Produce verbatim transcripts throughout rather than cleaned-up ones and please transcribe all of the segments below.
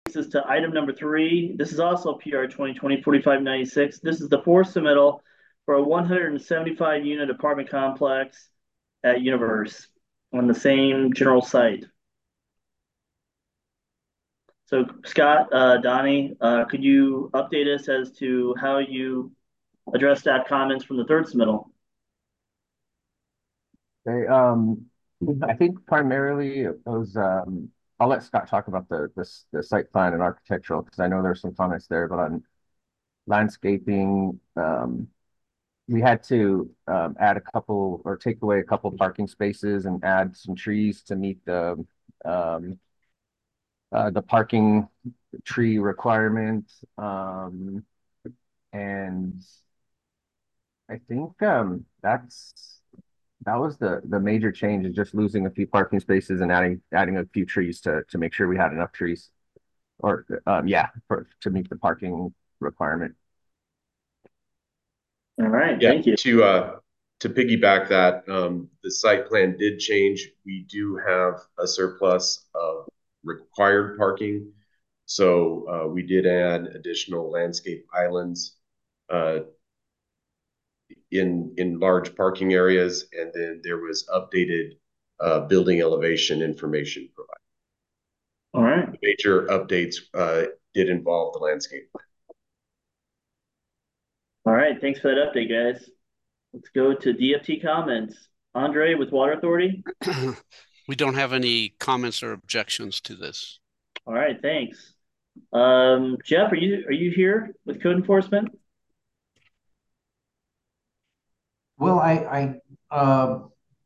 us to item number three. This is also P R twenty twenty forty-five ninety-six. This is the fourth submittal for a one hundred seventy-five unit apartment complex at Universe on the same general site. So Scott, uh, Donnie, uh, could you update us as to how you address staff comments from the third submittal? Okay, um, I think primarily it was, um, I'll let Scott talk about the, the, the site plan and architectural, because I know there's some comments there, but on landscaping, um, we had to, um, add a couple or take away a couple parking spaces and add some trees to meet the, um, uh, the parking tree requirement. Um, and I think, um, that's, that was the the major change, is just losing a few parking spaces and adding adding a few trees to to make sure we had enough trees, or um yeah, for to meet the parking requirement. All right, Yeah, thank you. to uh, to piggyback that, um, the site plan did change. We do have a surplus of required parking, so uh, we did add additional landscape islands uh, in in large parking areas, and then there was updated uh, building elevation information provided. All right. The major updates uh, did involve the landscape plan. All right, thanks for that update, guys. Let's go to D F T comments. Andre with Water Authority. We don't have any comments or objections to this. All right, thanks. Um, Jeff, are you are you here with code enforcement? Well, I, I, uh,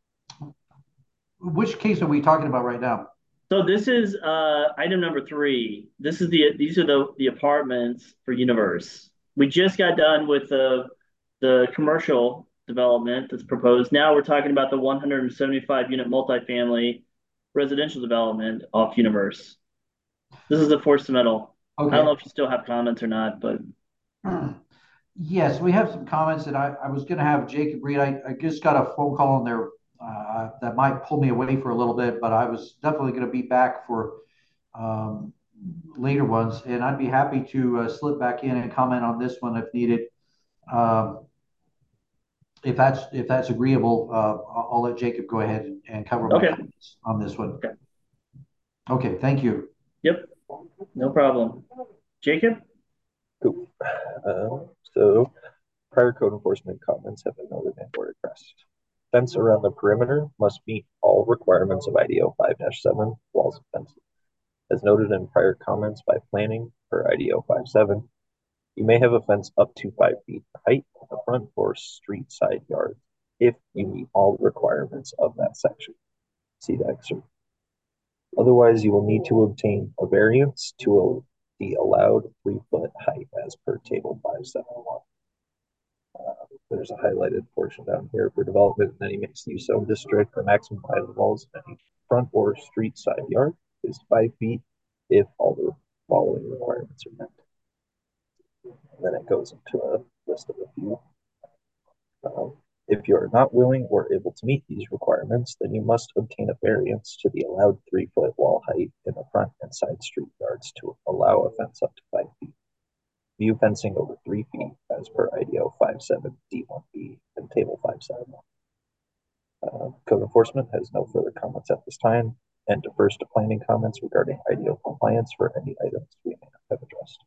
which case are we talking about right now? So this is uh, item number three. This is the these are the the apartments for Universe. We just got done with the the commercial development that's proposed. Now we're talking about the one hundred seventy-five unit multifamily residential development off Universe. This is the fourth submittal. Okay. I don't know if you still have comments or not, but yes, we have some comments that I, I was going to have Jacob read. I, I just got a phone call in there uh, that might pull me away for a little bit, but I was definitely going to be back for um, later ones, and I'd be happy to uh, slip back in and comment on this one if needed. Um, if that's if that's agreeable, uh, I'll, I'll let Jacob go ahead and, and cover my okay. comments on this one. Okay. Okay, thank you. Yep, no problem. Jacob? Cool. Uh, so prior code enforcement comments have been noted and were addressed. Fence around the perimeter must meet all requirements of I D O five dash seven walls and fences. As noted in prior comments by planning for I D O five seven, you may have a fence up to five feet in height in the front or street side yard if you meet all the requirements of that section. See the excerpt. Otherwise, you will need to obtain a variance to the allowed three-foot height as per table five seventy-one. Uh, there's a highlighted portion down here for development in any mixed-use zone district. The maximum height of the walls in any front or street side yard is five feet if all the following requirements are met. And then it goes into a list of a few. Uh, if you are not willing or able to meet these requirements, then you must obtain a variance to the allowed three-foot wall height in the front and side street yards to allow a fence up to five feet. View fencing over three feet as per I D O five seven D one B and Table five seventy-one. Uh, Code enforcement has no further comments at this time and defers to planning comments regarding I D O compliance for any items we may not have addressed.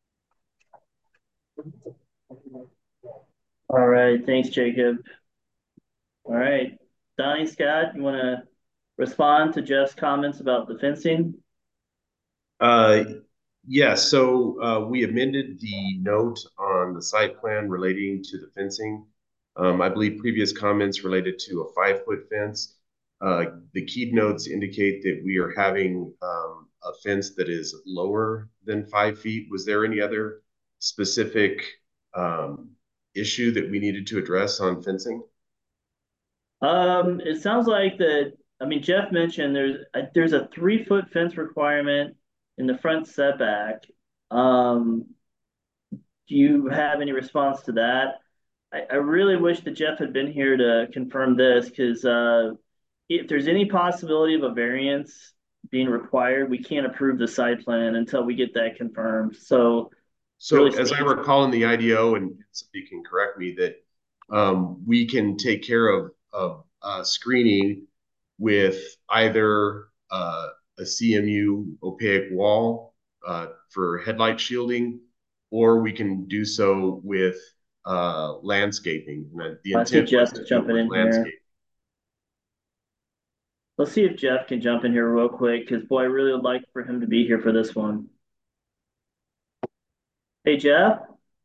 All right, thanks, Jacob. All right, Donnie, Scott, you want to respond to Jeff's comments about the fencing? Uh, yeah, so uh, we amended the note on the site plan relating to the fencing. Um, I believe previous comments related to a five-foot fence. Uh, the keyed notes indicate that we are having um, a fence that is lower than five feet. Was there any other specific um, issue that we needed to address on fencing? Um, it sounds like that. I mean, Jeff mentioned there's a, there's a three foot fence requirement in the front setback. Um, do you have any response to that? I, I really wish that Jeff had been here to confirm this because uh, if there's any possibility of a variance being required, we can't approve the site plan until we get that confirmed. So So really as I stands, recall in the I D O, and somebody can correct me, that um, we can take care of, of uh, screening with either uh, a C M U opaque wall uh, for headlight shielding, or we can do so with uh, landscaping. And the I see intent was Jeff to is do it jumping with in here. landscape. Let's see if Jeff can jump in here real quick, because boy, I really would like for him to be here for this one. Hey, Jeff.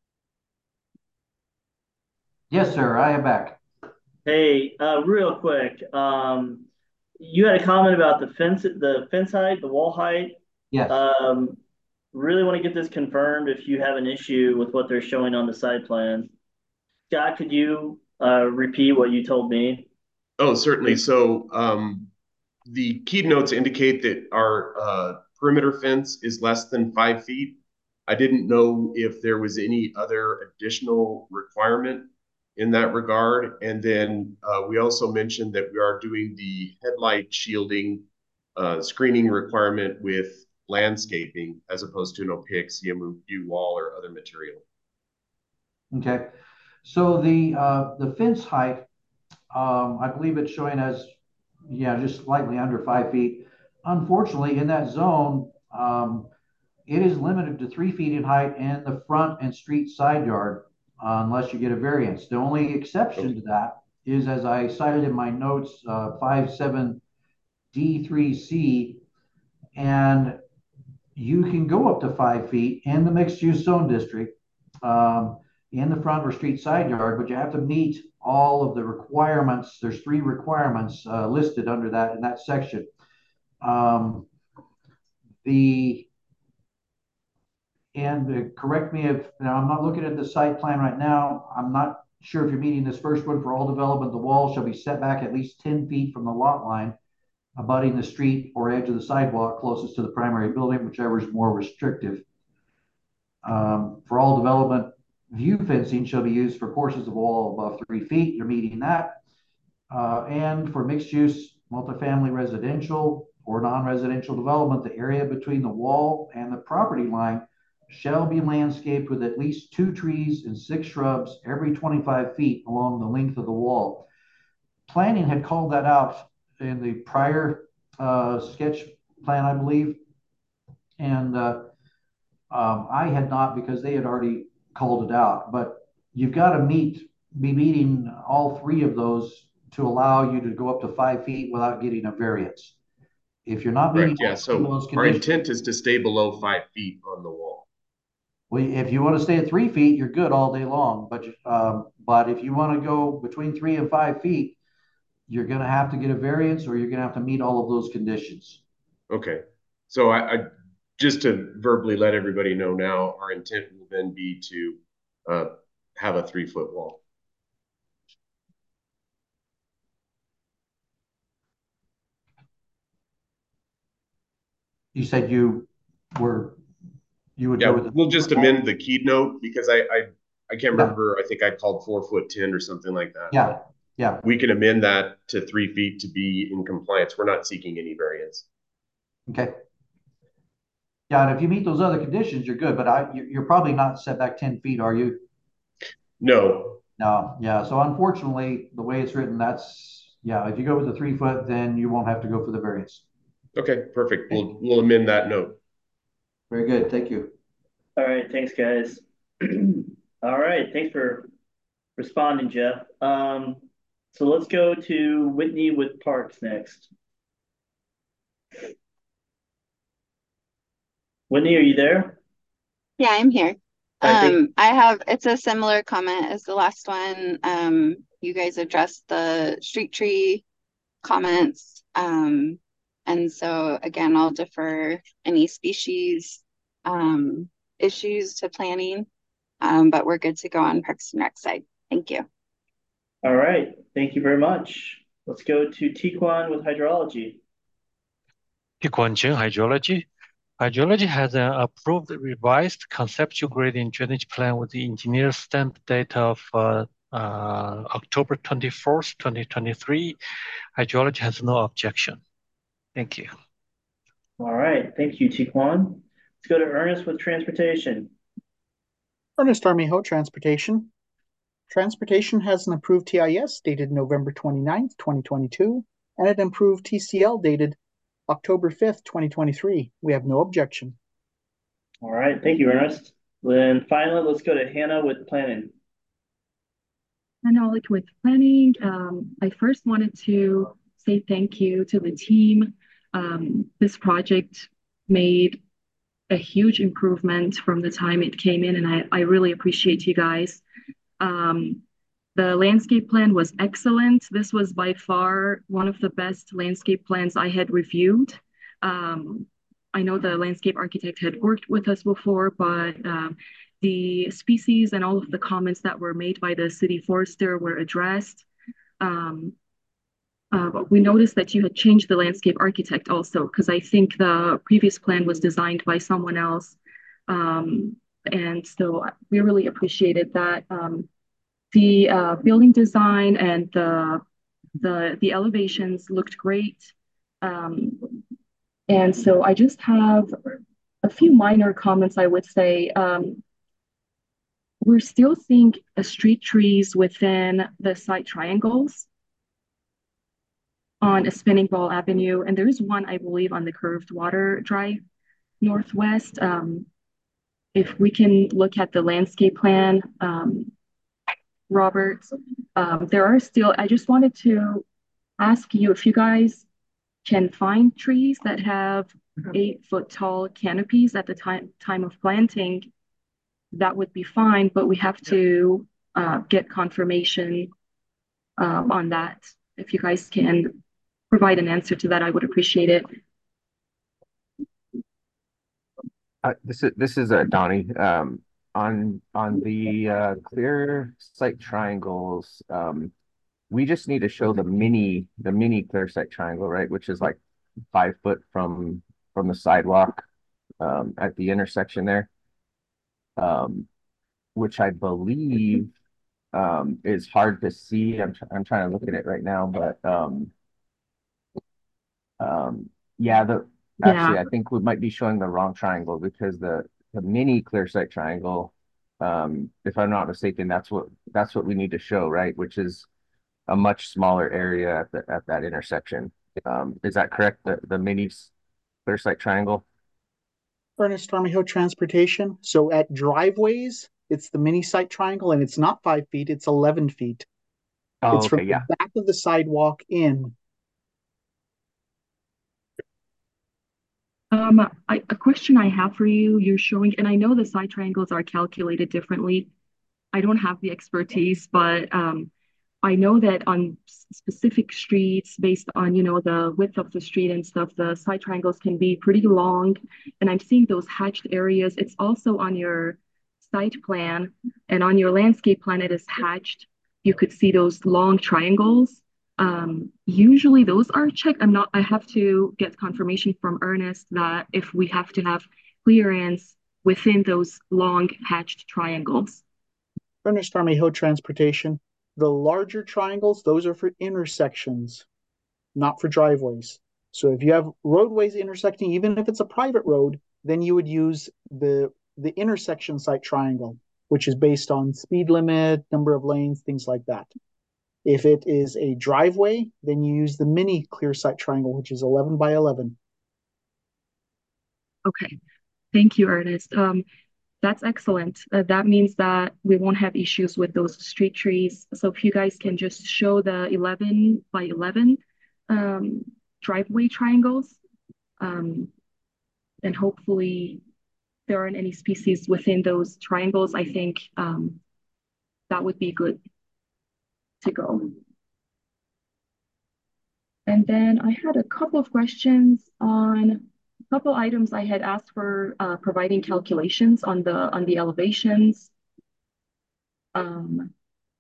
Yes, sir. I am back. Hey, uh, real quick, um, you had a comment about the fence, the fence height, the wall height. Yes. Um, really want to get this confirmed if you have an issue with what they're showing on the site plan. Scott, could you uh, repeat what you told me? Oh, certainly. So um, the key notes indicate that our uh, perimeter fence is less than five feet. I didn't know if there was any other additional requirement in that regard. And then uh, we also mentioned that we are doing the headlight shielding uh, screening requirement with landscaping as opposed to an opaque C M U wall or other material. Okay. So the uh, the fence height, um, I believe it's showing as, yeah, just slightly under five feet. Unfortunately, in that zone, um, it is limited to three feet in height in the front and street side yard, uh, unless you get a variance. The only exception Okay. to that is, as I cited in my notes, uh, five seven D three C, and you can go up to five feet in the mixed use zone district, um, in the front or street side yard, but you have to meet all of the requirements. There's three requirements uh, listed under that in that section. Um, the and uh, correct me if, now I'm not looking at the site plan right now. I'm not sure if you're meeting this first one. For all development, the wall shall be set back at least ten feet from the lot line, abutting the street or edge of the sidewalk closest to the primary building, whichever is more restrictive. Um, for all development, view fencing shall be used for portions of wall above three feet. You're meeting that. Uh, and for mixed use, multifamily residential or non-residential development, the area between the wall and the property line shall be landscaped with at least two trees and six shrubs every twenty-five feet along the length of the wall. Planning had called that out in the prior uh, sketch plan, I believe. And uh, um, I had not, because they had already called it out. But you've got to meet, be meeting all three of those to allow you to go up to five feet without getting a variance. If you're not meeting Correct. Yeah. all three of So those our conditions, intent is to stay below five feet on the wall. well, if you want to stay at three feet, you're good all day long. But um, but if you want to go between three and five feet, you're going to have to get a variance, or you're going to have to meet all of those conditions. Okay. So I, I just to verbally let everybody know now, our intent will then be to uh, have a three foot wall. You said you were, you would Yeah, go with the, we'll just amend the key note because I I, I can't yeah, remember. I think I called four foot ten or something like that. yeah, yeah. We can amend that to three feet to be in compliance. We're not seeking any variance. Okay. Yeah, and if you meet those other conditions, you're good. But I, you- you're probably not set back ten feet, are you? No. No. Yeah. So unfortunately, the way it's written, that's, yeah. If you go with the three foot, then you won't have to go for the variance. Okay, perfect. We'll we'll amend that note. Very good. Thank you. All right, thanks, guys. All right, thanks for responding, Jeff. Um, so let's go to Whitney with Parks next. Whitney, are you there? Yeah, I'm here. I think Um, I have, it's a similar comment as the last one. Um, you guys addressed the street tree comments. Um, and so again, I'll defer any species um, issues to planning, um, but we're good to go on Parks and Rec side. Thank you. All right, thank you very much. Let's go to Tiquan with hydrology. Tiquan Chen Hydrology. Hydrology has an approved revised conceptual grading drainage plan with the engineer stamp date of uh, uh, October twenty-fourth, twenty twenty-three. Hydrology has no objection. Thank you. All right, thank you, Tiquan. Let's go to Ernest with transportation. Ernest Armijo, Transportation. Transportation has an approved T I S dated November twenty-ninth, twenty twenty-two, and an approved T C L dated October fifth, twenty twenty-three. We have no objection. All right, thank you, Ernest. Then finally, let's go to Hannah with planning. And like with planning, um, I first wanted to say thank you to the team. Um, this project made a huge improvement from the time it came in, and I, I really appreciate you guys. Um, the landscape plan was excellent. This was by far one of the best landscape plans I had reviewed. Um, I know the landscape architect had worked with us before, but um, the species and all of the comments that were made by the city forester were addressed. Um, uh, but we noticed that you had changed the landscape architect also, because I think the previous plan was designed by someone else. Um, and so we really appreciated that. Um, the uh, building design and the, the, the elevations looked great. Um, and so I just have a few minor comments, I would say. Um, we're still seeing uh, street trees within the side triangles on a Spinning Ball Avenue, and there's one, I believe, on the Curved Water Drive Northwest. Um, if we can look at the landscape plan, um, Robert, um, there are still, I just wanted to ask you if you guys can find trees that have eight foot tall canopies at the time time of planting, that would be fine, but we have to uh, get confirmation um, on that. If you guys can provide an answer to that, I would appreciate it. Uh, this is this is uh, Donnie. Um, on on the uh, clear site triangles, um, we just need to show the mini the mini clear site triangle, right? Which is like five foot from from the sidewalk um, at the intersection there, um, which I believe um, is hard to see. I'm tr I'm trying to look at it right now, but um, um, yeah, the actually Yeah, I think we might be showing the wrong triangle because the the mini clear site triangle, um, if I'm not mistaken, that's what that's what we need to show, right? Which is a much smaller area at the at that intersection. Um, is that correct? The the mini clear site triangle? Ernest Armijo, Transportation. So at driveways, it's the mini site triangle, and it's not five feet, it's eleven feet. Oh, It's from okay, the yeah. back of the sidewalk in. Um, I, a question I have for you, you're showing, and I know the side triangles are calculated differently. I don't have the expertise, but um, I know that on s- specific streets, based on, you know, the width of the street and stuff, the side triangles can be pretty long. And I'm seeing those hatched areas. It's also on your site plan and on your landscape plan, it is hatched. You could see those long triangles. Um, usually those are checked. I'm not, I have to get confirmation from Ernest that if we have to have clearance within those long hatched triangles. Ernest Armijo, Transportation. The larger triangles, those are for intersections, not for driveways. So if you have roadways intersecting, even if it's a private road, then you would use the the intersection site triangle, which is based on speed limit, number of lanes, things like that. If it is a driveway, then you use the mini clear site triangle, which is eleven by eleven. Okay. Thank you, Ernest. Um, that's excellent. Uh, that means that we won't have issues with those street trees. So if you guys can just show the eleven by eleven um, driveway triangles, um, and hopefully there aren't any species within those triangles, I think um, that would be good to go. And then I had a couple of questions on a couple items I had asked for uh, providing calculations on the on the elevations. Um,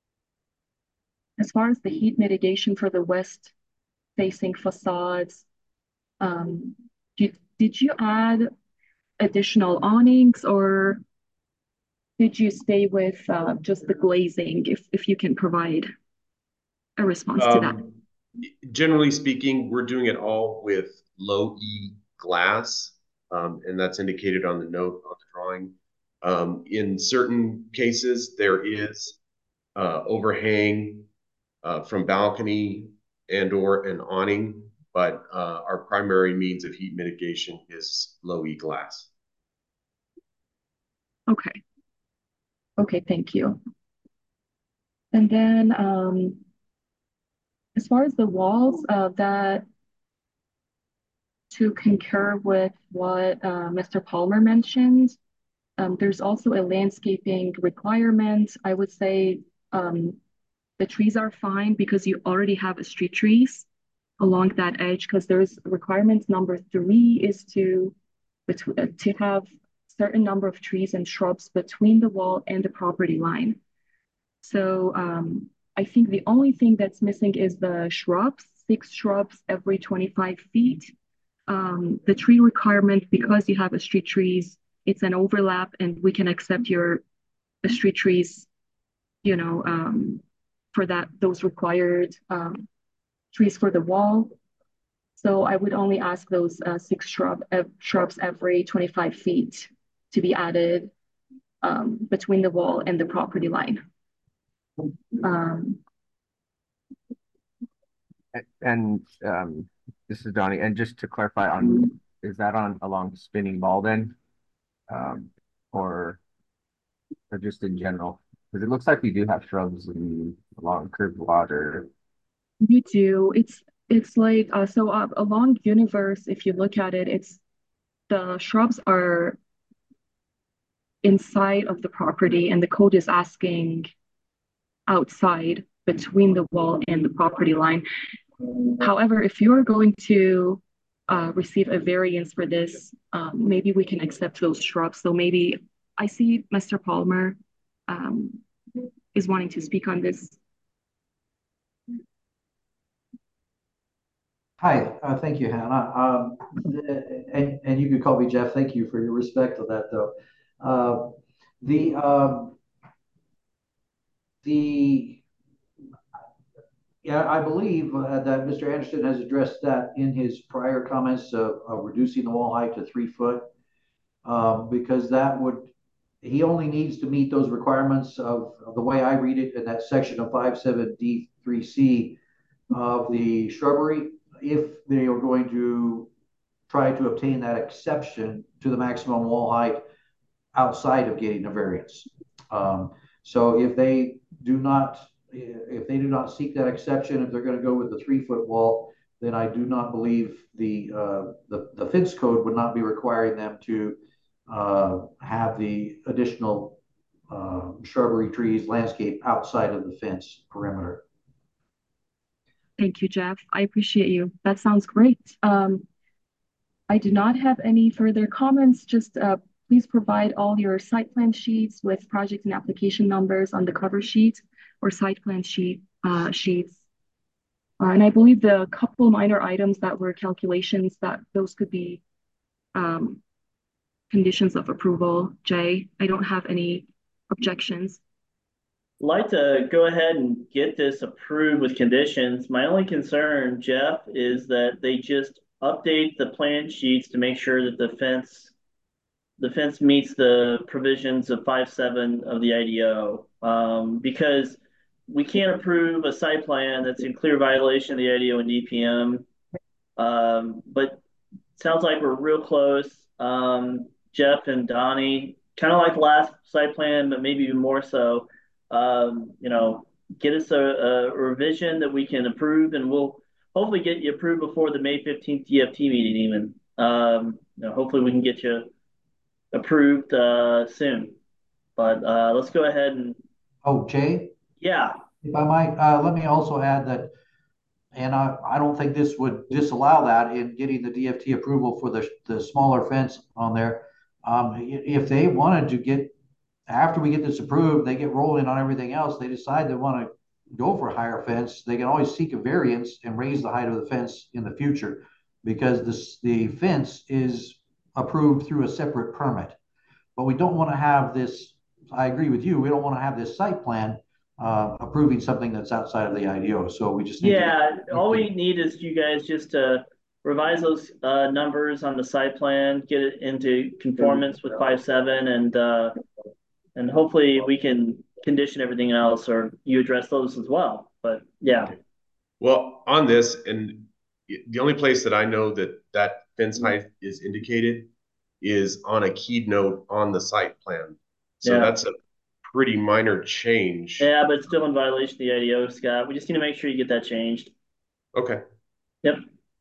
as far as the heat mitigation for the west facing facades, um, did, did you add additional awnings or did you stay with uh, just the glazing if, if you can provide a response to that? Um, generally speaking, we're doing it all with low E glass, um, and that's indicated on the note on the drawing. Um, in certain cases, there is uh, overhang uh, from balcony and or an awning, but uh, our primary means of heat mitigation is low E glass. Okay. Okay, thank you. And then um, as far as the walls, uh, that to concur with what uh, Mister Palmer mentioned, um, there's also a landscaping requirement. I would say um, the trees are fine because you already have a street trees along that edge, because there's requirement number three is to, uh, to have certain number of trees and shrubs between the wall and the property line. So um, I think the only thing that's missing is the shrubs, six shrubs every twenty-five feet. Um, the tree requirement, because you have a street trees, it's an overlap, and we can accept your the street trees, you know, um, for that those required um, trees for the wall. So I would only ask those uh, six shrub uh, shrubs every twenty-five feet to be added um, between the wall and the property line. Um, and um, this is Donnie. And just to clarify, on is that on along Spinning Ball then, um, or or just in general? Because it looks like we do have shrubs in, along curved water. You do. It's it's like uh, so uh, along Universe. If you look at it, it's the shrubs are inside of the property, and the code is asking outside between the wall and the property line. However, if you're going to uh, receive a variance for this, um, maybe we can accept those shrubs. So maybe I see Mister Palmer um, is wanting to speak on this. Hi, uh, thank you, Hannah. Um, and, and you could call me Jeff. Thank you for your respect of that, though. Uh, the um, the yeah, I believe uh, that Mister Anderson has addressed that in his prior comments of, of reducing the wall height to three foot, um, because that would he only needs to meet those requirements of, of the way I read it in that section of five seven D three C of the shrubbery, if they are going to try to obtain that exception to the maximum wall height outside of getting a variance. Um, so if they do not, if they do not seek that exception, if they're going to go with the three foot wall, then I do not believe the uh, the, the fence code would not be requiring them to uh, have the additional uh, shrubbery, trees, landscape outside of the fence perimeter. Thank you, Jeff. I appreciate you. That sounds great. Um, I do not have any further comments. Just uh, please provide all your site plan sheets with project and application numbers on the cover sheet or site plan sheet uh, sheets. Uh, and I believe the couple minor items that were calculations, that those could be um, conditions of approval. Jay, I don't have any objections. Like to go ahead and get this approved with conditions. My only concern, Jeff, is that they just update the plan sheets to make sure that the fence the fence meets the provisions of five seven of the I D O. Um, because we can't approve a site plan that's in clear violation of the I D O and D P M. Um, but it sounds like we're real close. Um, Jeff and Donnie, kind of like the last site plan, but maybe even more so. Um, you know, get us a, a revision that we can approve, and we'll hopefully get you approved before the May fifteenth D F T meeting even. Um, you know, hopefully we can get you approved uh, soon. But uh, let's go ahead and. Oh, Jay? Yeah. If I might, uh, let me also add that, and I, I don't think this would disallow that in getting the D F T approval for the, the smaller fence on there. Um, if they wanted to get, after we get this approved, they get rolling on everything else, they decide they want to go for a higher fence, they can always seek a variance and raise the height of the fence in the future, because this, the fence is approved through a separate permit. But we don't want to have this, I agree with you, we don't want to have this site plan uh, approving something that's outside of the I D O. So we just need yeah, to, all we need is you guys just to revise those uh, numbers on the site plan, get it into conformance with five seven, and uh, and hopefully we can condition everything else, or you address those as well. But yeah. Okay. Well, on this, and the only place that I know that that fence height is indicated is on a keyed note on the site plan. So Yeah. that's a pretty minor change. Yeah, but it's still in violation of the I D O, Scott. We just need to make sure you get that changed. Okay. Yep.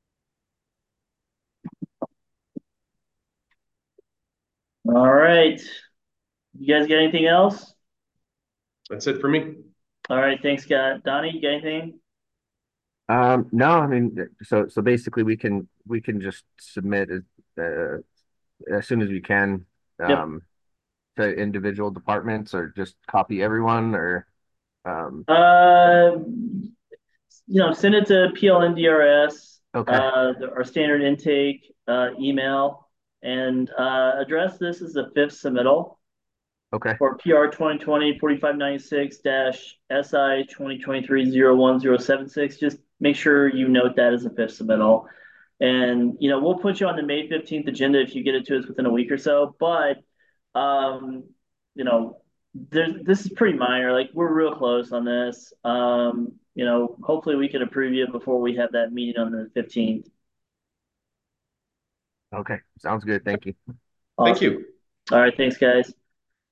All right. You guys got anything else? That's it for me. All right, thanks, Scott. Donnie, you got anything? Um, no, I mean, so so basically we can we can just submit as uh, as soon as we can Yep. um to individual departments, or just copy everyone, or um Uh, you know, send it to P L N D R S, okay. uh, the- our standard intake uh, email, and uh, address this as the fifth submittal Okay. for P R twenty twenty forty-five ninety-six dash S I twenty twenty-three zero one zero seven six. Just make sure you note that as a fifth submittal. And, you know, we'll put you on the May fifteenth agenda if you get it to us within a week or so. But, um, you know, there's, this is pretty minor. Like, we're real close on this. Um, you know, hopefully we can approve you before we have that meeting on the fifteenth. Okay. Sounds good. Thank you. Thank Awesome. you. All right. Thanks, guys.